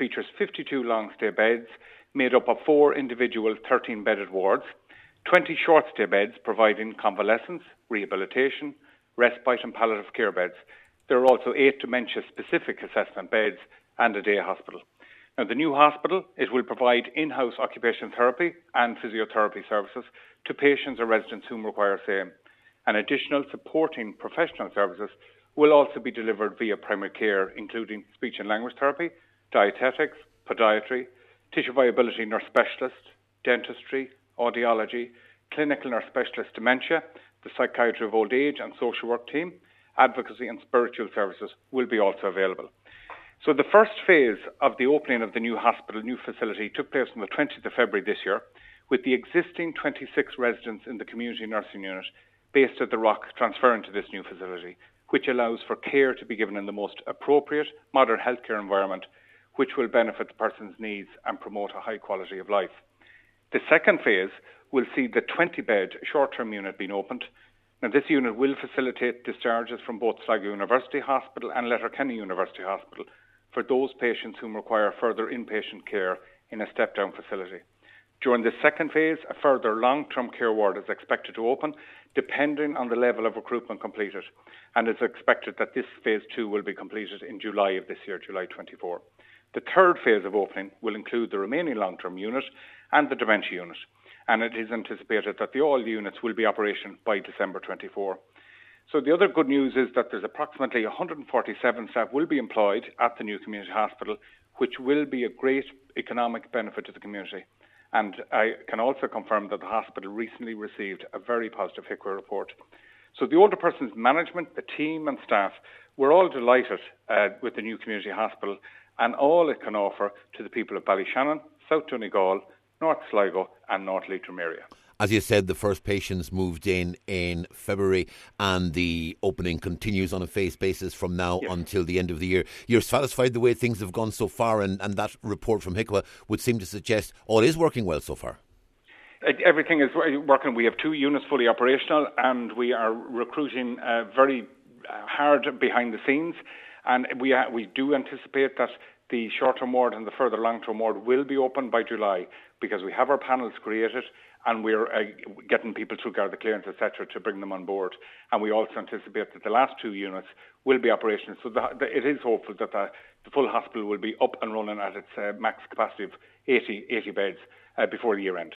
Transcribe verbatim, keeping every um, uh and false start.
features fifty-two long-stay beds made up of four individual thirteen-bedded wards, twenty short-stay beds providing convalescence, rehabilitation, respite and palliative care beds. There are also eight dementia-specific assessment beds and a day hospital. Now, the new hospital, it will provide in-house occupational therapy and physiotherapy services to patients or residents whom require same. And additional supporting professional services will also be delivered via primary care, including speech and language therapy, dietetics, podiatry, tissue viability nurse specialist, dentistry, audiology, clinical nurse specialist dementia, the psychiatry of old age and social work team, advocacy and spiritual services will be also available. So the first phase of the opening of the new hospital, new facility, took place on the twentieth of February this year, with the existing twenty-six residents in the community nursing unit based at the Rock transferring to this new facility, which allows for care to be given in the most appropriate modern healthcare environment, which will benefit the person's needs and promote a high quality of life. The second phase will see the twenty-bed short-term unit being opened. Now, this unit will facilitate discharges from both Sligo University Hospital and Letterkenny University Hospital for those patients who require further inpatient care in a step-down facility. During the second phase, a further long-term care ward is expected to open, depending on the level of recruitment completed, and it's expected that this phase two will be completed in July of this year, July twenty-four. The third phase of opening will include the remaining long-term unit and the dementia unit, and it is anticipated that the, all units will be operational by December twenty-four. So the other good news is that there's approximately one hundred forty-seven staff will be employed at the new community hospital, which will be a great economic benefit to the community. And I can also confirm that the hospital recently received a very positive H I C W A report. So the older persons management, the team and staff, we're all delighted uh, with the new community hospital and all it can offer to the people of Ballyshannon, South Donegal, North Sligo and North Leitrim area. As you said, the first patients moved in in February and the opening continues on a phased basis from now yes. until the end of the year. You're satisfied the way things have gone so far, and, and that report from H I C W A would seem to suggest all is working well so far? Everything is working. We have two units fully operational and we are recruiting uh, very hard behind the scenes, and we, uh, we do anticipate that the short-term ward and the further long-term ward will be open by July, because we have our panels created and we're uh, getting people through Garda clearance, et cetera, to bring them on board. And we also anticipate that the last two units will be operational. So the, the, it is hopeful that the, the full hospital will be up and running at its uh, max capacity of eighty, eighty beds uh, before the year end.